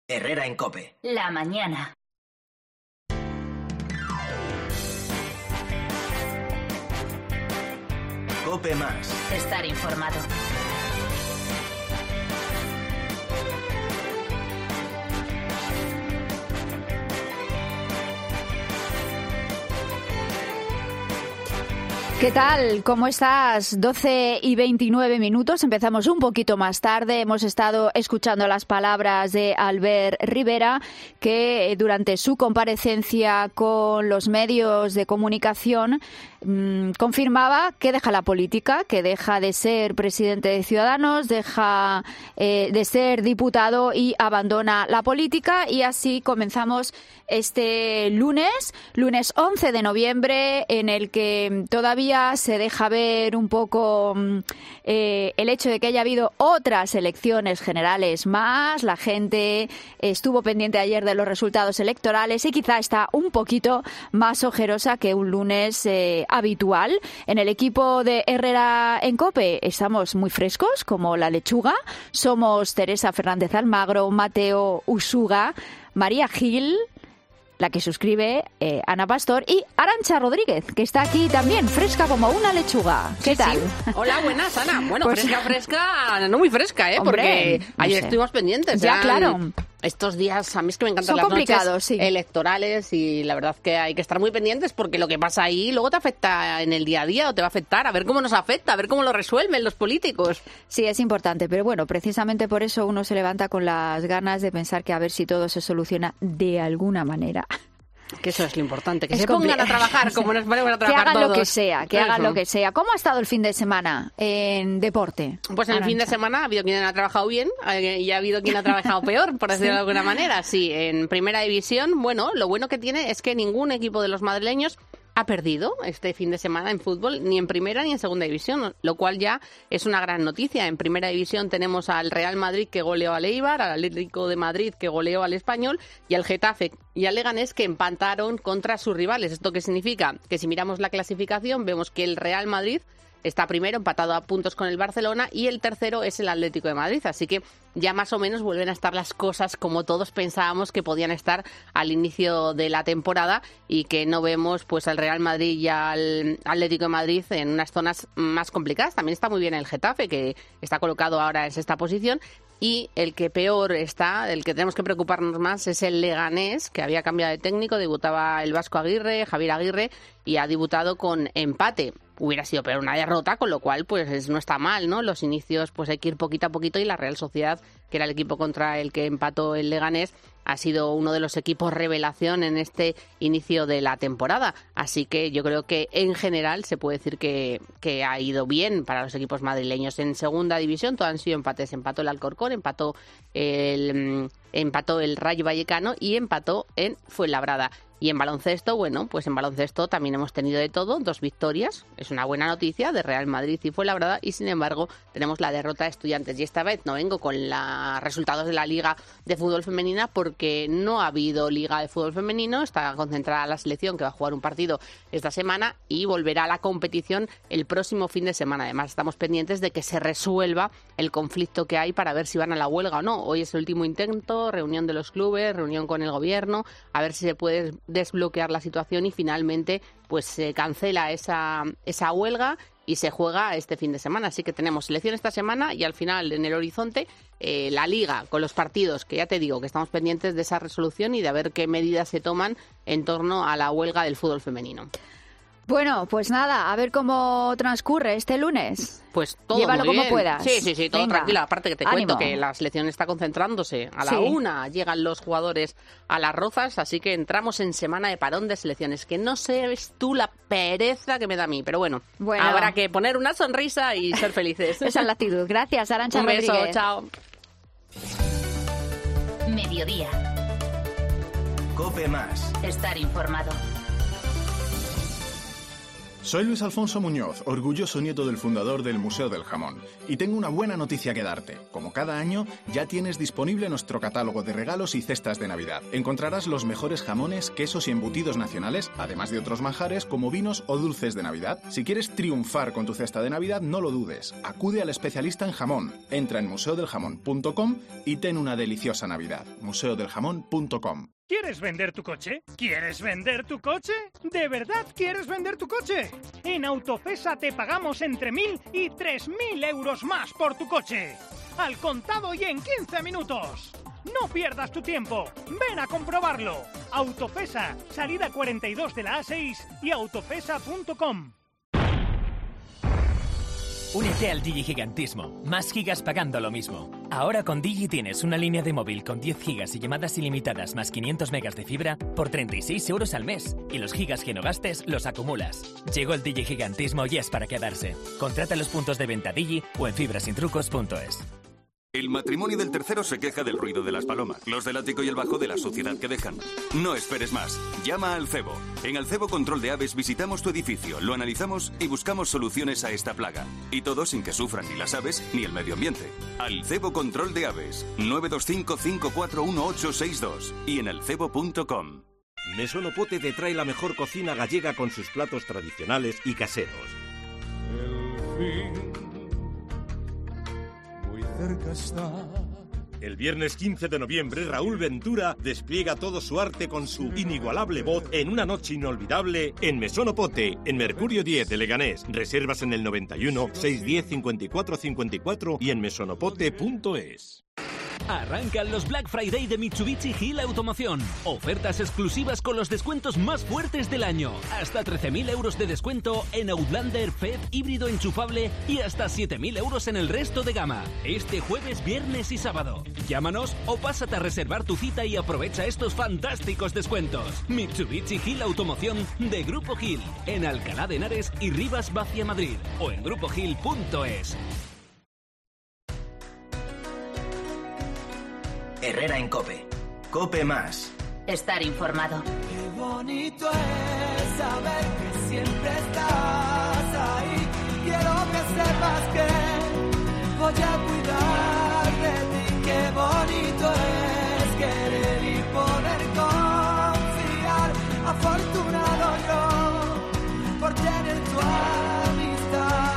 Herrera en COPE. La mañana. COPE más. Estar informado. ¿Qué tal? ¿Cómo estás? 12:29. Empezamos un poquito más tarde. Hemos estado escuchando las palabras de Albert Rivera, que durante su comparecencia con los medios de comunicación confirmaba que deja la política, que deja de ser presidente de Ciudadanos, deja de ser diputado y abandona la política. Y así comenzamos este lunes 11 de noviembre, en el que todavía se deja ver un poco el hecho de que haya habido otras elecciones generales más. La gente estuvo pendiente ayer de los resultados electorales y quizá está un poquito más ojerosa que un lunes habitual. En el equipo de Herrera en COPE estamos muy frescos, como la lechuga. Somos Teresa Fernández Almagro, Mateo Usuga, María Gil, la que suscribe, Ana Pastor, y Arantxa Rodríguez, que está aquí también, fresca como una lechuga. ¿Qué tal? Sí. Hola, buenas, Ana. Bueno, Pues, fresca, no muy fresca, hombre, porque no ayer sé. estuvimos pendientes. Ya, claro. Estos días, a mí es que me encantan Son las complicados, noches sí. electorales, y la verdad que hay que estar muy pendientes, porque lo que pasa ahí luego te afecta en el día a día, o te va a afectar, a ver cómo nos afecta, a ver cómo lo resuelven los políticos. Sí, es importante, pero bueno, precisamente por eso uno se levanta con las ganas de pensar que a ver si todo se soluciona de alguna manera. Que eso es lo importante, que Es se pongan a complicado. trabajar como nos ponemos a Que trabajar hagan todos. lo que sea, que hagan Eso. lo que sea. ¿Cómo ha estado el fin de semana en deporte? Pues en el fin de Arantxa? semana ha habido quien ha trabajado bien y ha habido quien ha trabajado peor, por decirlo de alguna manera. Sí, en Primera División, bueno, lo bueno que tiene es que ningún equipo de los madrileños ha perdido este fin de semana en fútbol, ni en Primera ni en Segunda División, lo cual ya es una gran noticia. En Primera División tenemos al Real Madrid, que goleó al Eibar, al Atlético de Madrid, que goleó al Español, y al Getafe y al Leganés, que empataron contra sus rivales. ¿Esto qué significa? Que si miramos la clasificación, vemos que el Real Madrid está primero, empatado a puntos con el Barcelona, y el tercero es el Atlético de Madrid. Así que ya más o menos vuelven a estar las cosas como todos pensábamos que podían estar al inicio de la temporada, y que no vemos pues al Real Madrid y al Atlético de Madrid en unas zonas más complicadas. También está muy bien el Getafe, que está colocado ahora en sexta posición. Y el que peor está, del que tenemos que preocuparnos más, es el Leganés, que había cambiado de técnico, debutaba el Vasco Aguirre, Javier Aguirre, y ha debutado con empate. Hubiera sido peor una derrota, con lo cual pues no está mal, ¿no? Los inicios pues hay que ir poquito a poquito, y la Real Sociedad, que era el equipo contra el que empató el Leganés, ha sido uno de los equipos revelación en este inicio de la temporada. Así que yo creo que en general se puede decir que ha ido bien para los equipos madrileños. En Segunda División todo han sido empates. Empató el Alcorcón, empató el Rayo Vallecano y empató en Fuenlabrada. Y en baloncesto, bueno, pues en baloncesto también hemos tenido de todo, 2 victorias. Es una buena noticia de Real Madrid y Fuenlabrada, y sin embargo tenemos la derrota de Estudiantes. Y esta vez no vengo con los resultados de la Liga de Fútbol Femenina, porque no ha habido Liga de Fútbol Femenino. Está concentrada la selección, que va a jugar un partido esta semana y volverá a la competición el próximo fin de semana. Además, estamos pendientes de que se resuelva el conflicto que hay para ver si van a la huelga o no. Hoy es el último intento, reunión de los clubes, reunión con el gobierno, a ver si se puede desbloquear la situación, y finalmente pues se cancela esa huelga y se juega este fin de semana. Así que tenemos selección esta semana, y al final en el horizonte la Liga, con los partidos, que ya te digo que estamos pendientes de esa resolución y de ver qué medidas se toman en torno a la huelga del fútbol femenino. Bueno, pues nada, a ver cómo transcurre este lunes. Pues todo Llévalo muy como bien. puedas. Sí, todo Venga. tranquilo. Aparte que te Ánimo. cuento que la selección está concentrándose. A la Sí. 1 llegan los jugadores a Las Rozas, así que entramos en semana de parón de selecciones, que no sabes tú la pereza que me da a mí. Pero bueno, habrá que poner una sonrisa y ser felices. Esa es la actitud. Gracias, Arantxa Un beso, Rodríguez. chao. Mediodía. COPE más. Estar informado. Soy Luis Alfonso Muñoz, orgulloso nieto del fundador del Museo del Jamón. Y tengo una buena noticia que darte. Como cada año, ya tienes disponible nuestro catálogo de regalos y cestas de Navidad. Encontrarás los mejores jamones, quesos y embutidos nacionales, además de otros manjares como vinos o dulces de Navidad. Si quieres triunfar con tu cesta de Navidad, no lo dudes. Acude al especialista en jamón. Entra en museodeljamón.com y ten una deliciosa Navidad. museodeljamón.com. ¿Quieres vender tu coche? ¿Quieres vender tu coche? ¿De verdad quieres vender tu coche? En Autofesa te pagamos entre 1.000 y 3.000 euros más por tu coche. Al contado y en 15 minutos. No pierdas tu tiempo. Ven a comprobarlo. Autofesa, salida 42 de la A6 y autofesa.com. Únete al digigigantismo. Más gigas pagando lo mismo. Ahora con Digi tienes una línea de móvil con 10 gigas y llamadas ilimitadas más 500 megas de fibra por 36 euros al mes. Y los gigas que no gastes los acumulas. Llegó el digigigantismo y es para quedarse. Contrata los puntos de venta Digi o en fibrasintrucos.es. El matrimonio del tercero se queja del ruido de las palomas, los del ático y el bajo de la suciedad que dejan. No esperes más. Llama a Alcebo. En Alcebo Control de Aves visitamos tu edificio, lo analizamos y buscamos soluciones a esta plaga. Y todo sin que sufran ni las aves ni el medio ambiente. Alcebo Control de Aves. 925 541862 y en alcebo.com. Mesonopote te trae la mejor cocina gallega con sus platos tradicionales y caseros. Cerca está. El viernes 15 de noviembre, Raúl Ventura despliega todo su arte con su inigualable voz en una noche inolvidable en Mesonopote, en Mercurio 10 de Leganés. Reservas en el 91 610 54 54 y en mesonopote.es. Arrancan los Black Friday de Mitsubishi Gil Automoción. Ofertas exclusivas con los descuentos más fuertes del año. Hasta 13.000 euros de descuento en Outlander, FED, híbrido enchufable y hasta 7.000 euros en el resto de gama. Este jueves, viernes y sábado. Llámanos o pásate a reservar tu cita y aprovecha estos fantásticos descuentos. Mitsubishi Gil Automoción de Grupo Gil. En Alcalá de Henares y Rivas Vacia Madrid. O en grupogil.es. Herrera en COPE. COPE más. Estar informado. Qué bonito es saber que siempre estás ahí. Quiero que sepas que voy a cuidar de ti. Qué bonito es querer y poder confiar. Afortunado yo por tener tu amistad.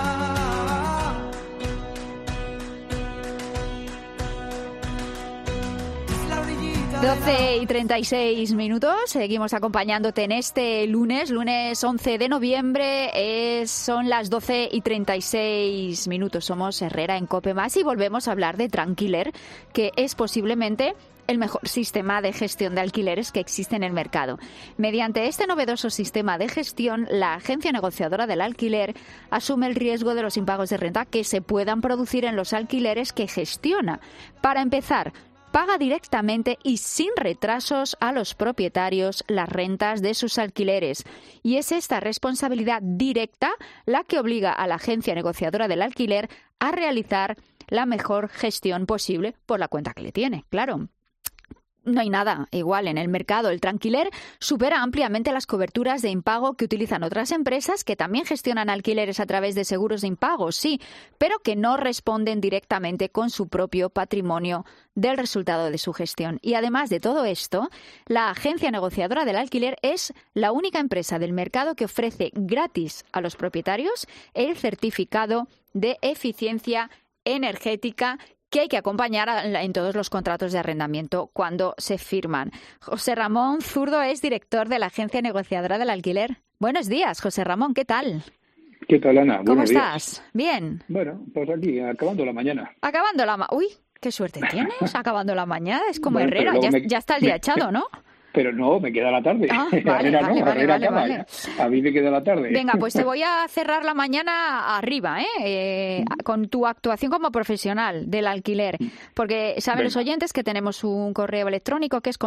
12:36. Seguimos acompañándote en este lunes 11 de noviembre. Son las 12:36. Somos Herrera en COPE más y volvemos a hablar de Tranquiler, que es posiblemente el mejor sistema de gestión de alquileres que existe en el mercado. Mediante este novedoso sistema de gestión, la agencia negociadora del alquiler asume el riesgo de los impagos de renta que se puedan producir en los alquileres que gestiona. Para empezar, paga directamente y sin retrasos a los propietarios las rentas de sus alquileres. Y es esta responsabilidad directa la que obliga a la agencia negociadora del alquiler a realizar la mejor gestión posible por la cuenta que le tiene, claro. No hay nada igual en el mercado. El Tranquiler supera ampliamente las coberturas de impago que utilizan otras empresas que también gestionan alquileres a través de seguros de impago, sí, pero que no responden directamente con su propio patrimonio del resultado de su gestión. Y además de todo esto, la agencia negociadora del alquiler es la única empresa del mercado que ofrece gratis a los propietarios el certificado de eficiencia energética que hay que acompañar en todos los contratos de arrendamiento cuando se firman. José Ramón Zurdo es director de la agencia negociadora del alquiler. Buenos días, José Ramón, ¿qué tal? ¿Qué tal, Ana? ¿Cómo estás? ¿Bien? Bueno, pues aquí, acabando la mañana. Acabando la mañana. Uy, qué suerte tienes, acabando la mañana. Es como bueno, Herrera, ya está el día echado, ¿no? Pero no, me queda la tarde. Ah, vale. A mí me queda la tarde. Venga, pues te voy a cerrar la mañana arriba, con tu actuación como profesional del alquiler. Porque saben los oyentes que tenemos un correo electrónico que es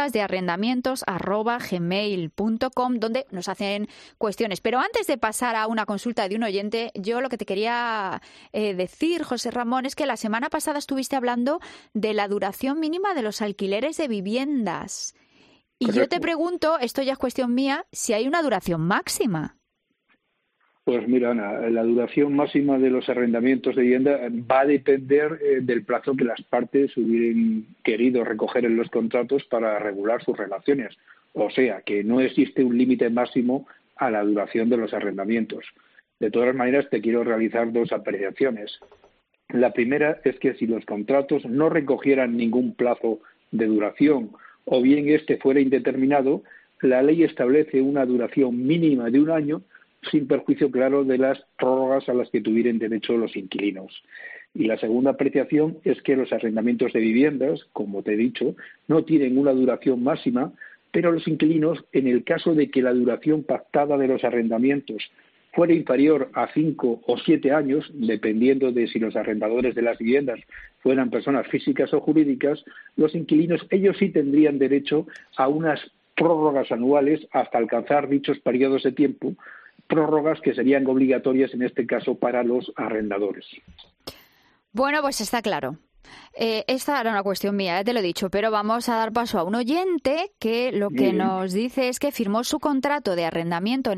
consultasdearrendamientos@gmail.com, donde nos hacen cuestiones. Pero antes de pasar a una consulta de un oyente, yo lo que te quería decir, José Ramón, es que la semana pasada estuviste hablando de la duración mínima de los alquileres de viviendas. Y correcto. Yo te pregunto, esto ya es cuestión mía, si hay una duración máxima. Pues mira, Ana, la duración máxima de los arrendamientos de vivienda va a depender del plazo que las partes hubieran querido recoger en los contratos para regular sus relaciones. O sea, que no existe un límite máximo a la duración de los arrendamientos. De todas maneras, te quiero realizar dos apreciaciones. La primera es que si los contratos no recogieran ningún plazo de duración o bien este fuera indeterminado, la ley establece una duración mínima de 1 año sin perjuicio claro de las prórrogas a las que tuvieran derecho los inquilinos. Y la segunda apreciación es que los arrendamientos de viviendas, como te he dicho, no tienen una duración máxima, pero los inquilinos, en el caso de que la duración pactada de los arrendamientos fuera inferior a 5 o 7 años, dependiendo de si los arrendadores de las viviendas fueran personas físicas o jurídicas, los inquilinos, ellos sí tendrían derecho a unas prórrogas anuales hasta alcanzar dichos periodos de tiempo, prórrogas que serían obligatorias en este caso para los arrendadores. Bueno, pues está claro. Esta era una cuestión mía, ya te lo he dicho, pero vamos a dar paso a un oyente que lo que nos dice es que firmó su contrato de arrendamiento en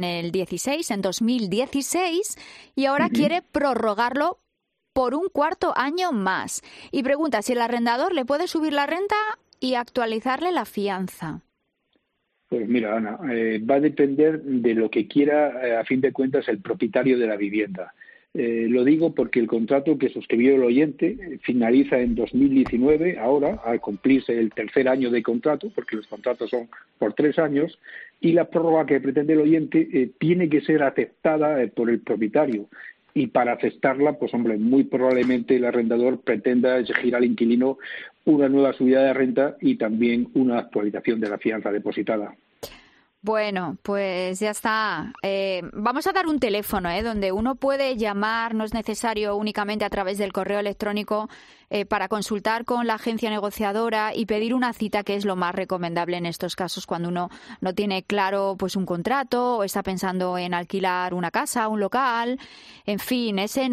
2016, y ahora quiere prorrogarlo por un cuarto año más. Y pregunta si el arrendador le puede subir la renta y actualizarle la fianza. Pues mira, Ana, va a depender de lo que quiera, a fin de cuentas, el propietario de la vivienda. Lo digo porque el contrato que suscribió el oyente finaliza en 2019, ahora, al cumplirse el 3er año de contrato, porque los contratos son por 3 años, y la prórroga que pretende el oyente tiene que ser aceptada por el propietario. Y para aceptarla, pues hombre, muy probablemente el arrendador pretenda exigir al inquilino una nueva subida de renta y también una actualización de la fianza depositada. Bueno, pues ya está. Vamos a dar un teléfono donde uno puede llamar, no es necesario únicamente a través del correo electrónico, para consultar con la agencia negociadora y pedir una cita, que es lo más recomendable en estos casos cuando uno no tiene claro pues un contrato o está pensando en alquilar una casa, un local. En fin, ese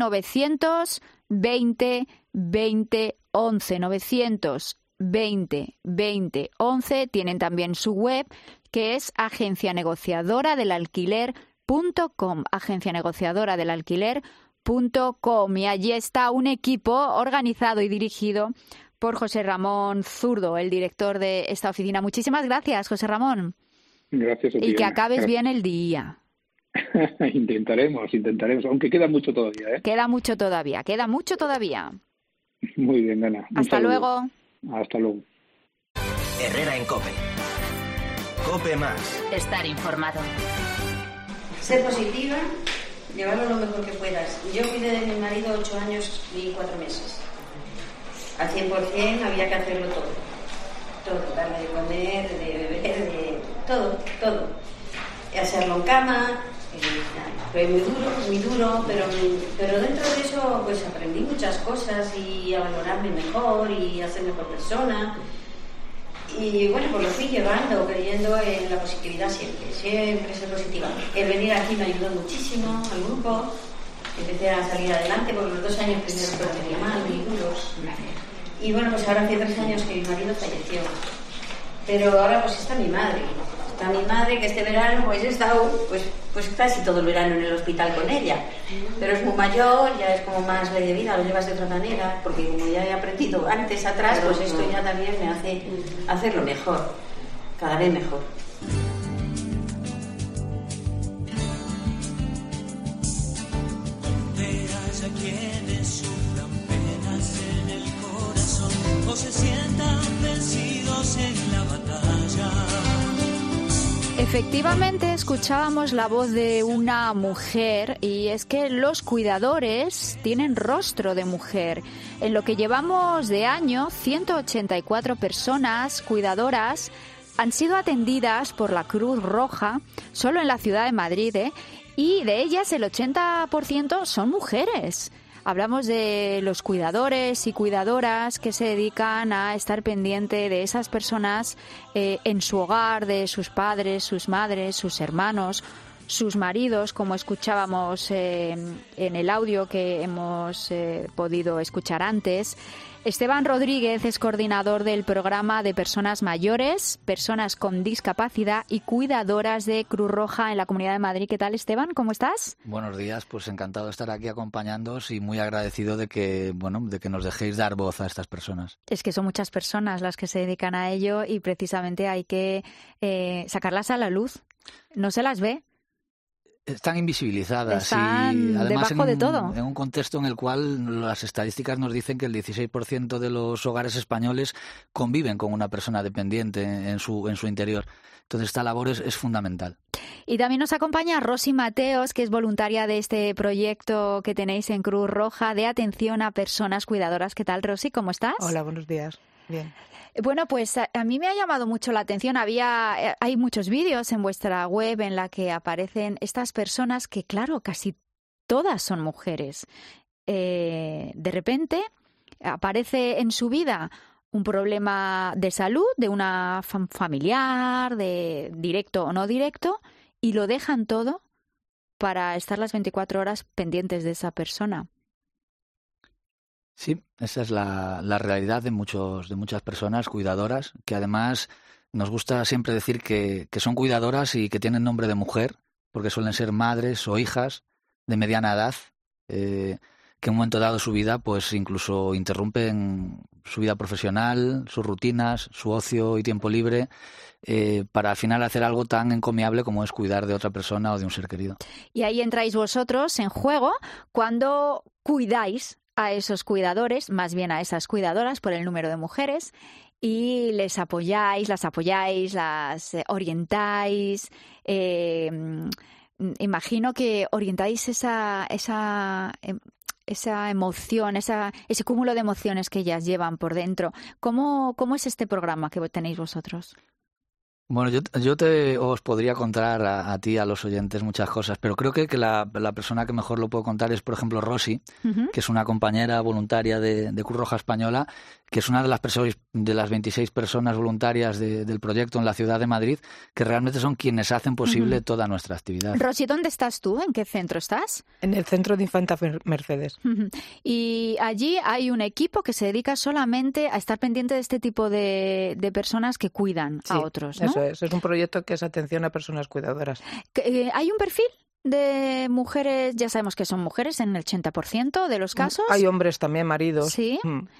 920 20 11, 920 20 11. Tienen también su web, que es agencianegociadoradelalquiler.com, agencianegociadoradelalquiler.com, y allí está un equipo organizado y dirigido por José Ramón Zurdo, el director de esta oficina. Muchísimas gracias, José Ramón. Gracias a ti, y que Ana. acabes bien el día. Intentaremos, aunque queda mucho todavía. Queda mucho todavía. Muy bien, Ana. Hasta luego. Hasta luego. Herrera en COPE. COPE más. Estar informado. Ser positiva, llevarlo lo mejor que puedas. Yo cuidé de mi marido 8 años y 4 meses. Al 100% había que hacerlo todo. Todo, darle de comer, de beber, de todo. Hacerlo en cama. Fue muy duro, pero dentro de eso pues aprendí muchas cosas y a valorarme mejor y a ser mejor persona. Y bueno, pues lo fui llevando, creyendo en la positividad siempre ser positiva. El venir aquí me ayudó muchísimo al grupo, empecé a salir adelante porque los 2 años primeros fueron muy mal, muy duros. Y bueno, pues ahora hace 3 años que mi marido falleció. Pero ahora pues está mi madre, que este verano pues he estado pues casi todo el verano en el hospital con ella. Pero es muy mayor, ya es como más ley de vida, lo llevas de otra manera, porque como ya he aprendido antes atrás, pues esto ya también me hace hacerlo mejor, cada vez mejor. Haya quienes sufran penas en el corazón o se sientan vencidos en la batalla. Efectivamente, escuchábamos la voz de una mujer, y es que los cuidadores tienen rostro de mujer. En lo que llevamos de año, 184 personas cuidadoras han sido atendidas por la Cruz Roja solo en la ciudad de Madrid, y de ellas el 80% son mujeres. Hablamos de los cuidadores y cuidadoras que se dedican a estar pendiente de esas personas en su hogar, de sus padres, sus madres, sus hermanos, sus maridos, como escuchábamos en el audio que hemos podido escuchar antes. Esteban Rodríguez es coordinador del programa de personas mayores, personas con discapacidad y cuidadoras de Cruz Roja en la Comunidad de Madrid. ¿Qué tal, Esteban? ¿Cómo estás? Buenos días, pues encantado de estar aquí acompañándoos y muy agradecido de que nos dejéis dar voz a estas personas. Es que son muchas personas las que se dedican a ello y precisamente hay que sacarlas a la luz. No se las ve. Están invisibilizadas Están y además debajo de todo. En un contexto en el cual las estadísticas nos dicen que el 16% de los hogares españoles conviven con una persona dependiente en su interior. Entonces esta labor es fundamental. Y también nos acompaña Rosy Mateos, que es voluntaria de este proyecto que tenéis en Cruz Roja de atención a personas cuidadoras. ¿Qué tal, Rosy? ¿Cómo estás? Hola, buenos días. Bien. Bueno, pues a mí me ha llamado mucho la atención. Hay muchos vídeos en vuestra web en la que aparecen estas personas que, claro, casi todas son mujeres. De repente aparece en su vida un problema de salud, de una familiar, de directo o no directo, y lo dejan todo para estar las 24 horas pendientes de esa persona. Sí, esa es la realidad de muchas personas cuidadoras, que además nos gusta siempre decir que son cuidadoras y que tienen nombre de mujer, porque suelen ser madres o hijas de mediana edad, que en un momento dado de su vida pues incluso interrumpen su vida profesional, sus rutinas, su ocio y tiempo libre, para al final hacer algo tan encomiable como es cuidar de otra persona o de un ser querido. Y ahí entráis vosotros en juego cuando cuidáis a esos cuidadores, más bien a esas cuidadoras por el número de mujeres, y les apoyáis, las orientáis. Imagino que orientáis esa emoción, ese cúmulo de emociones que ellas llevan por dentro. ¿Cómo es este programa que tenéis vosotros? Bueno, yo os podría contar a ti, a los oyentes, muchas cosas, pero creo que la persona que mejor lo puedo contar es, por ejemplo, Rosy, que es una compañera voluntaria de Cruz Roja Española, que es una de las 26 personas voluntarias del proyecto en la ciudad de Madrid, que realmente son quienes hacen posible toda nuestra actividad. Rosy, ¿dónde estás tú? ¿En qué centro estás? En el centro de Infanta Mercedes. Y allí hay un equipo que se dedica solamente a estar pendiente de este tipo de personas que cuidan a otros, ¿no? Eso es un proyecto que es atención a personas cuidadoras. ¿Hay un perfil de mujeres? Ya sabemos que son mujeres en el 80% de los casos. Hay hombres también, maridos. Sí.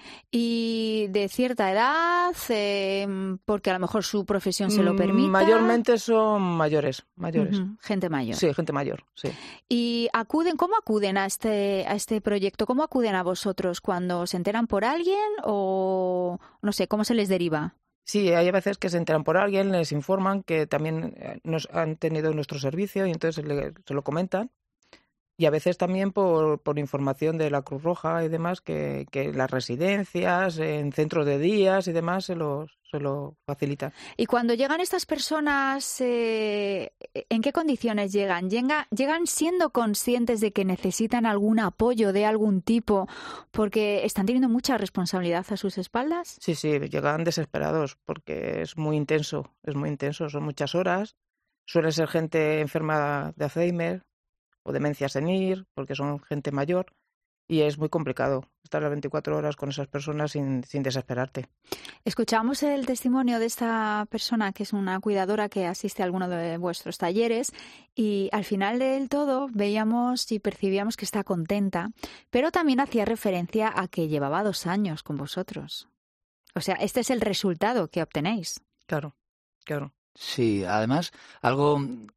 Y de cierta edad, porque a lo mejor su profesión se lo permite. Mayormente son mayores. Gente mayor. Sí, gente mayor, sí. ¿Y cómo acuden a este proyecto? ¿Cómo acuden a vosotros? ¿Cuando se enteran por alguien o no sé, cómo se les deriva? Sí, hay veces que se enteran por alguien, les informan que también nos han tenido nuestro servicio y entonces se lo comentan. Y a veces también por información de la Cruz Roja y demás, que las residencias, en centros de días y demás se lo facilitan. Y cuando llegan estas personas, ¿en qué condiciones llegan? ¿Llegan siendo conscientes de que necesitan algún apoyo de algún tipo porque están teniendo mucha responsabilidad a sus espaldas? Sí, llegan desesperados porque es muy intenso, son muchas horas. Suele ser gente enferma de Alzheimer o demencia senil, porque son gente mayor, y es muy complicado estar las 24 horas con esas personas sin desesperarte. Escuchamos el testimonio de esta persona que es una cuidadora que asiste a alguno de vuestros talleres y al final del todo veíamos y percibíamos que está contenta, pero también hacía referencia a que llevaba 2 años con vosotros. O sea, este es el resultado que obtenéis. Claro. Sí, además, algo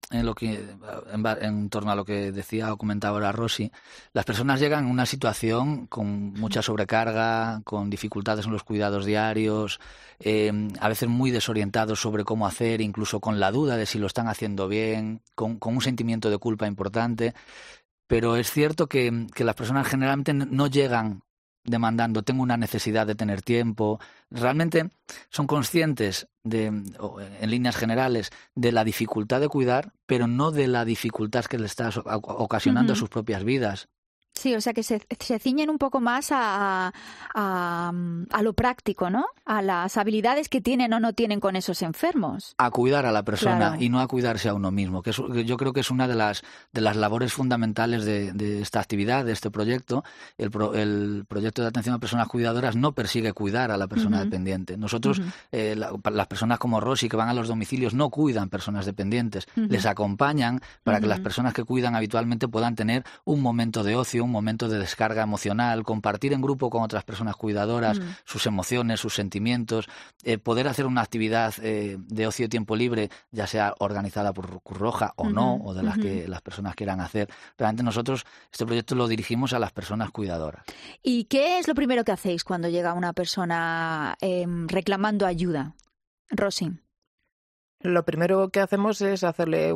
en torno a lo que decía o comentaba ahora Rosy, las personas llegan en una situación con mucha sobrecarga, con dificultades en los cuidados diarios, a veces muy desorientados sobre cómo hacer, incluso con la duda de si lo están haciendo bien, con un sentimiento de culpa importante. Pero es cierto que las personas generalmente no llegan demandando, tengo una necesidad de tener tiempo. Realmente son conscientes en líneas generales, de la dificultad de cuidar, pero no de la dificultad que le está ocasionando a sus propias vidas. Sí, o sea que se ciñen un poco más a lo práctico, ¿no? A las habilidades que tienen o no tienen con esos enfermos. A cuidar a la persona, claro, y no a cuidarse a uno mismo, que yo creo que es una de las labores fundamentales de esta actividad, de este proyecto. El proyecto de atención a personas cuidadoras no persigue cuidar a la persona dependiente. Nosotros, las personas como Rosy que van a los domicilios no cuidan personas dependientes, les acompañan para que las personas que cuidan habitualmente puedan tener un momento de ocio, un momento de descarga emocional, compartir en grupo con otras personas cuidadoras sus emociones, sus sentimientos, poder hacer una actividad de ocio y tiempo libre, ya sea organizada por Cruz Roja o no, o de las que las personas quieran hacer. Realmente nosotros este proyecto lo dirigimos a las personas cuidadoras. ¿Y qué es lo primero que hacéis cuando llega una persona reclamando ayuda, Rosy? Lo primero que hacemos es hacerle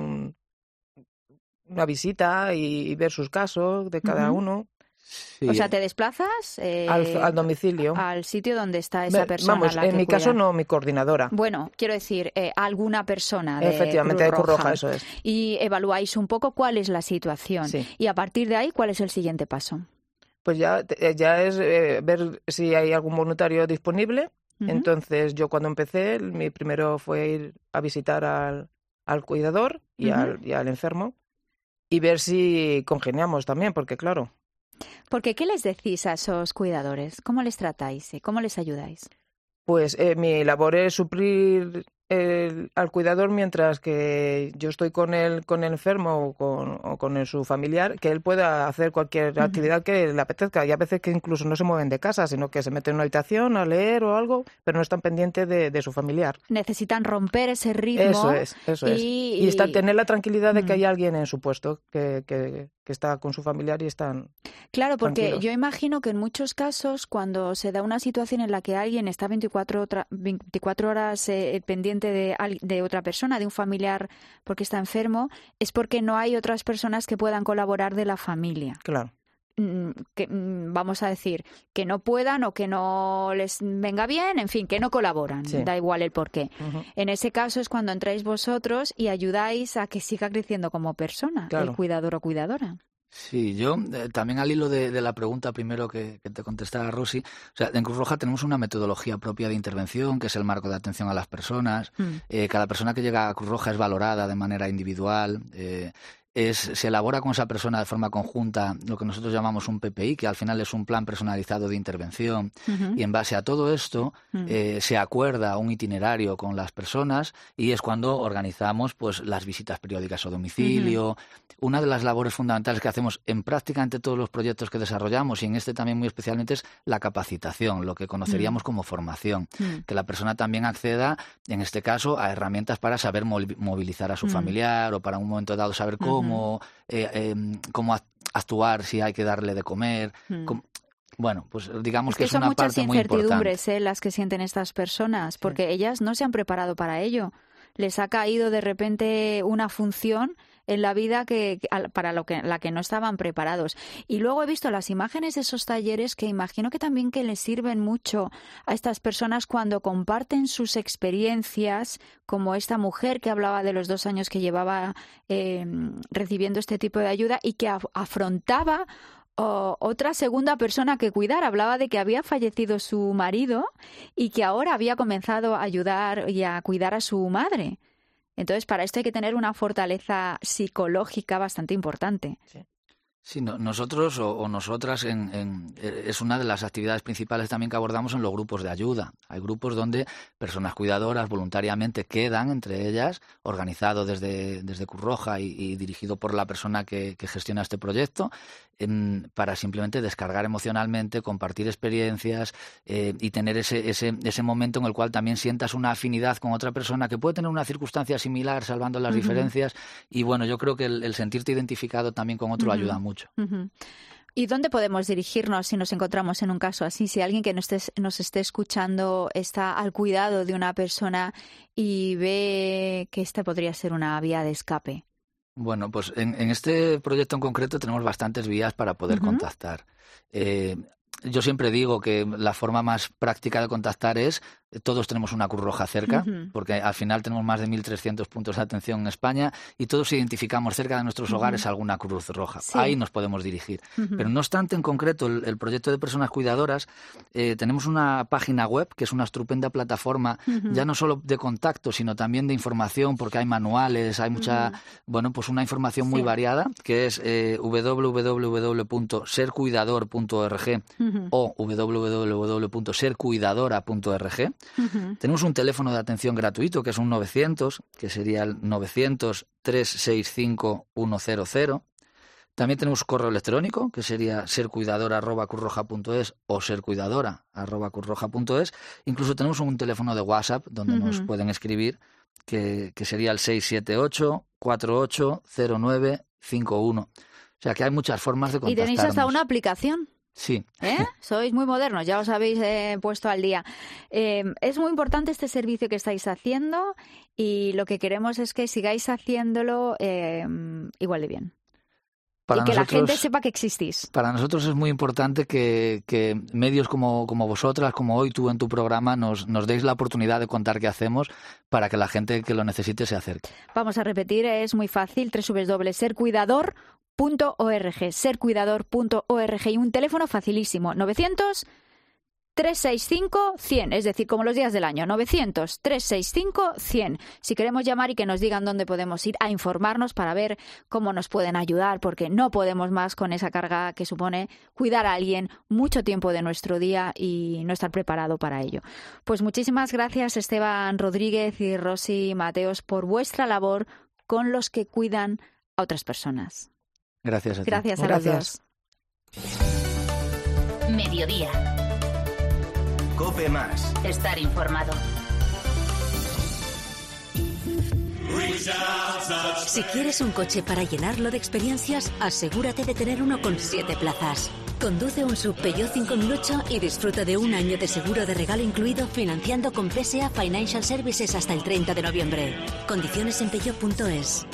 una visita y ver sus casos de cada uno. Sí. O sea, ¿te desplazas? Al domicilio. Al sitio donde está esa persona. Vamos, en mi caso no, mi coordinadora. Bueno, quiero decir, alguna persona de Efectivamente, Cruz de Cruz Roja, eso es. Y evaluáis un poco cuál es la situación. Sí. Y a partir de ahí, ¿cuál es el siguiente paso? Pues ya es ver si hay algún voluntario disponible. Entonces, yo cuando empecé, mi primero fue ir a visitar al cuidador y al enfermo y ver si congeniamos también, porque claro. Porque, ¿qué les decís a esos cuidadores? ¿Cómo les tratáis? ¿Cómo les ayudáis? Pues mi labor es suplir al cuidador mientras que yo estoy con el enfermo o con su familiar, que él pueda hacer cualquier actividad que le apetezca. Y a veces que incluso no se mueven de casa, sino que se meten en una habitación a leer o algo, pero no están pendientes de su familiar. Necesitan romper ese ritmo. Eso es. Y tener la tranquilidad de que hay alguien en su puesto que está con su familiar y están Claro, porque tranquilos. yo imagino que en muchos casos, cuando se da una situación en la que alguien está 24 horas pendiente de otra persona, de un familiar porque está enfermo, es porque no hay otras personas que puedan colaborar de la familia. Claro. Vamos a decir, que no puedan o que no les venga bien, en fin, que no colaboran, da igual el porqué. En ese caso es cuando entráis vosotros y ayudáis a que siga creciendo como persona, el cuidador o cuidadora. Sí, yo también al hilo de la pregunta primero que te contestara Rosy, o sea, en Cruz Roja tenemos una metodología propia de intervención, que es el marco de atención a las personas. Cada persona que llega a Cruz Roja es valorada de manera individual. Se elabora con esa persona de forma conjunta lo que nosotros llamamos un PPI, que al final es un plan personalizado de intervención. Y en base a todo esto se acuerda un itinerario con las personas y es cuando organizamos pues las visitas periódicas a domicilio. Una de las labores fundamentales que hacemos en prácticamente todos los proyectos que desarrollamos, y en este también muy especialmente, es la capacitación, lo que conoceríamos como formación. Que la persona también acceda, en este caso, a herramientas para saber movilizar a su familiar o para un momento dado saber cómo actuar si hay que darle de comer. Bueno, pues digamos que es una parte muy importante. Son muchas incertidumbres las que sienten estas personas, porque ellas no se han preparado para ello. Les ha caído de repente una función en la vida para la que no estaban preparados. Y luego he visto las imágenes de esos talleres que imagino que también que les sirven mucho a estas personas cuando comparten sus experiencias, como esta mujer que hablaba de los 2 años que llevaba recibiendo este tipo de ayuda y que afrontaba otra segunda persona que cuidar. Hablaba de que había fallecido su marido y que ahora había comenzado a ayudar y a cuidar a su madre. Entonces, para esto hay que tener una fortaleza psicológica bastante importante. Sí, nosotros o nosotras es una de las actividades principales también que abordamos en los grupos de ayuda. Hay grupos donde personas cuidadoras voluntariamente quedan entre ellas, organizado desde Cruz Roja y dirigido por la persona que gestiona este proyecto, para simplemente descargar emocionalmente, compartir experiencias y tener ese momento en el cual también sientas una afinidad con otra persona que puede tener una circunstancia similar, salvando las diferencias. Y bueno, yo creo que el sentirte identificado también con otro ayuda mucho. ¿Y dónde podemos dirigirnos si nos encontramos en un caso así? Si alguien que nos esté escuchando está al cuidado de una persona y ve que esta podría ser una vía de escape. Bueno, pues en este proyecto en concreto tenemos bastantes vías para poder contactar. Yo siempre digo que la forma más práctica de contactar es todos tenemos una Cruz Roja cerca, porque al final tenemos más de 1.300 puntos de atención en España y todos identificamos cerca de nuestros hogares alguna Cruz Roja. Sí. Ahí nos podemos dirigir. Pero no obstante, en concreto, el proyecto de personas cuidadoras, tenemos una página web que es una estupenda plataforma, ya no solo de contacto, sino también de información, porque hay manuales, hay mucha, pues una información muy variada, que es www.sercuidador.org o www.sercuidadora.org. Tenemos un teléfono de atención gratuito, que es un 900, que sería el 900-365-100. También tenemos correo electrónico, que sería sercuidadora@cruzroja.es o sercuidadora@cruzroja.es. Incluso tenemos un teléfono de WhatsApp donde nos pueden escribir, que sería el 678-480951. O sea que hay muchas formas de contactarnos. Y tenéis hasta una aplicación. Sí. Sois muy modernos, ya os habéis puesto al día. Es muy importante este servicio que estáis haciendo y lo que queremos es que sigáis haciéndolo igual de bien. Para y que nosotros, la gente sepa que existís. Para nosotros es muy importante que medios como vosotras, como hoy tú en tu programa, nos deis la oportunidad de contar qué hacemos para que la gente que lo necesite se acerque. Vamos a repetir, es muy fácil, www.sercuidador.org, y un teléfono facilísimo, 900-365-100, es decir, como los días del año, 900-365-100. Si queremos llamar y que nos digan dónde podemos ir a informarnos para ver cómo nos pueden ayudar, porque no podemos más con esa carga que supone cuidar a alguien mucho tiempo de nuestro día y no estar preparado para ello. Pues muchísimas gracias, Esteban Rodríguez y Rosy Mateos, por vuestra labor con los que cuidan a otras personas. Gracias a ti. Gracias a los dos. Mediodía. COPE Más. Estar informado. Si quieres un coche para llenarlo de experiencias, asegúrate de tener uno con 7 plazas. Conduce un Sub Peugeot 5008 y disfruta de un año de seguro de regalo incluido financiando con PSA Financial Services hasta el 30 de noviembre. Condiciones en peugeot.es.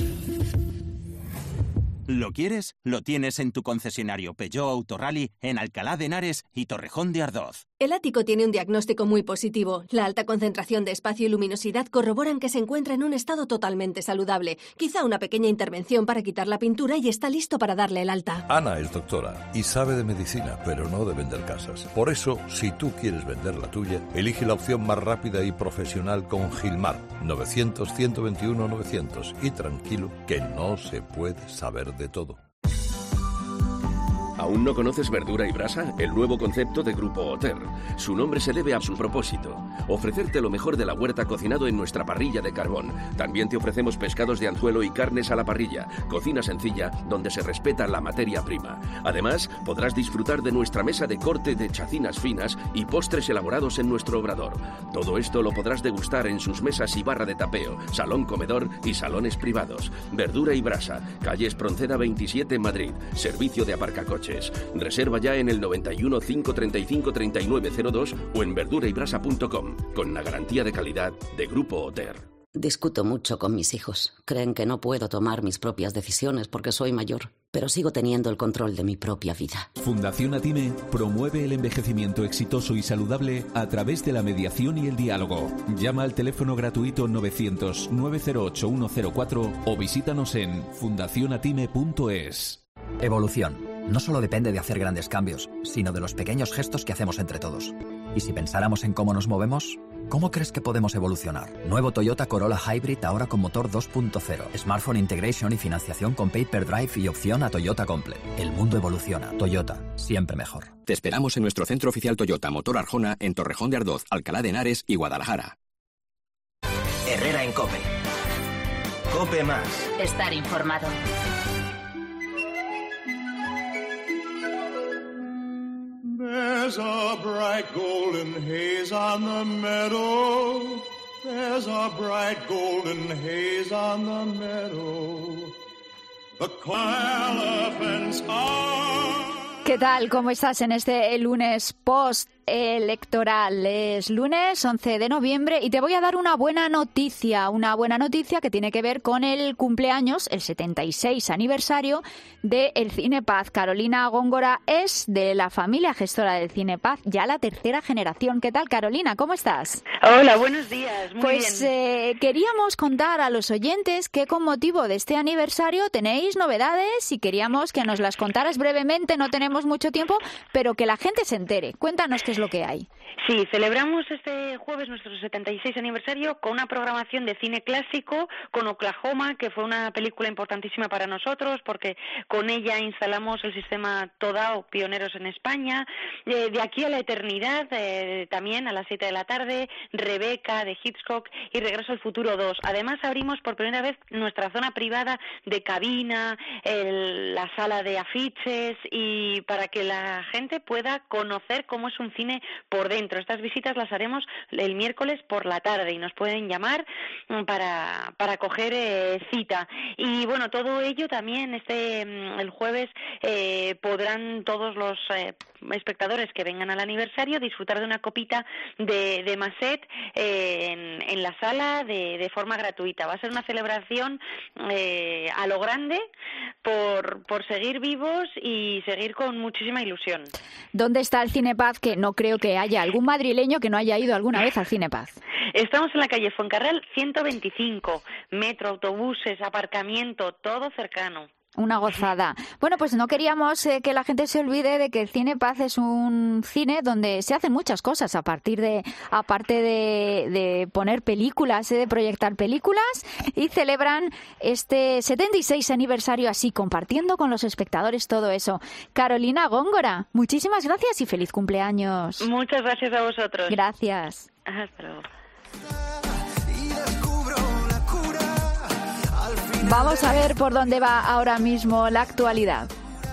¿Lo quieres? Lo tienes en tu concesionario Peugeot Autorally en Alcalá de Henares y Torrejón de Ardoz. El ático tiene un diagnóstico muy positivo. La alta concentración de espacio y luminosidad corroboran que se encuentra en un estado totalmente saludable. Quizá una pequeña intervención para quitar la pintura y está listo para darle el alta. Ana es doctora y sabe de medicina, pero no de vender casas. Por eso, si tú quieres vender la tuya, elige la opción más rápida y profesional con Gilmar. 900-121-900. Y tranquilo, que no se puede saber de todo. ¿Aún no conoces Verdura y Brasa? El nuevo concepto de Grupo Oter. Su nombre se debe a su propósito: ofrecerte lo mejor de la huerta cocinado en nuestra parrilla de carbón. También te ofrecemos pescados de anzuelo y carnes a la parrilla. Cocina sencilla, donde se respeta la materia prima. Además, podrás disfrutar de nuestra mesa de corte de chacinas finas y postres elaborados en nuestro obrador. Todo esto lo podrás degustar en sus mesas y barra de tapeo, salón comedor y salones privados. Verdura y Brasa, calle Espronceda 27, Madrid. Servicio de aparcacoches. Reserva ya en el 91 535 3902 o en verduraybrasa.com, con la garantía de calidad de Grupo Oter. Discuto mucho con mis hijos. Creen que no puedo tomar mis propias decisiones porque soy mayor, pero sigo teniendo el control de mi propia vida. Fundación Atime promueve el envejecimiento exitoso y saludable a través de la mediación y el diálogo. Llama al teléfono gratuito 900-908-104 o visítanos en fundacionatime.es. Evolución no solo depende de hacer grandes cambios, sino de los pequeños gestos que hacemos entre todos. Y si pensáramos en cómo nos movemos, ¿cómo crees que podemos evolucionar? Nuevo Toyota Corolla Hybrid ahora con motor 2.0, Smartphone Integration y financiación con Paper Drive y opción a Toyota Complete. El mundo evoluciona. Toyota, siempre mejor. Te esperamos en nuestro centro oficial Toyota Motor Arjona en Torrejón de Ardoz, Alcalá de Henares y Guadalajara. Herrera en COPE. COPE Más. Estar informado. There's a bright golden haze on the meadow. There's a bright golden haze on the meadow. The elephants are... ¿Qué tal? ¿Cómo estás en este lunes post electoral. Es lunes 11 de noviembre y te voy a dar una buena noticia que tiene que ver con el cumpleaños, el 76 aniversario del Cine Paz. Carolina Góngora es de la familia gestora del Cine Paz, ya la tercera generación. ¿Qué tal, Carolina? ¿Cómo estás? Hola, buenos días. Muy bien. Queríamos contar a los oyentes que con motivo de este aniversario tenéis novedades y queríamos que nos las contaras brevemente. No tenemos mucho tiempo, pero que la gente se entere. Cuéntanos qué es lo que hay. Sí, celebramos este jueves nuestro 76 aniversario con una programación de cine clásico, con Oklahoma, que fue una película importantísima para nosotros porque con ella instalamos el sistema Todao, pioneros en España. De aquí a la eternidad, también a las 7 de la tarde, Rebeca de Hitchcock y Regreso al futuro 2. Además abrimos por primera vez nuestra zona privada de cabina, la sala de afiches, y para que la gente pueda conocer cómo es un cine por dentro. Estas visitas las haremos el miércoles por la tarde y nos pueden llamar para coger cita. Y bueno, todo ello también el jueves podrán todos los espectadores que vengan al aniversario disfrutar de una copita de Masset en la sala de forma gratuita. Va a ser una celebración a lo grande por seguir vivos y seguir con muchísima ilusión. ¿Dónde está el Cine Paz? Que no creo que haya algún madrileño que no haya ido alguna vez al Cine Paz. Estamos en la calle Fuencarral 125, metro, autobuses, aparcamiento, todo cercano. Una gozada. Bueno, pues no queríamos que la gente se olvide de que el Cine Paz es un cine donde se hacen muchas cosas aparte de poner películas, de proyectar películas, y celebran este 76 aniversario así, compartiendo con los espectadores todo eso. Carolina Góngora, muchísimas gracias y feliz cumpleaños. Muchas gracias a vosotros. Gracias. Hasta luego. Vamos a ver por dónde va ahora mismo la actualidad.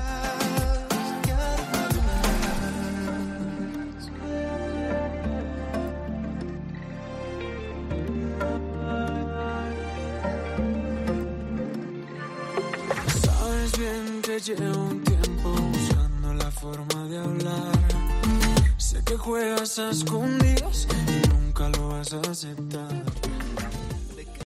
Sabes bien que llevo un tiempo buscando la forma de hablar. Sé que juegas a escondidas y nunca lo vas a aceptar.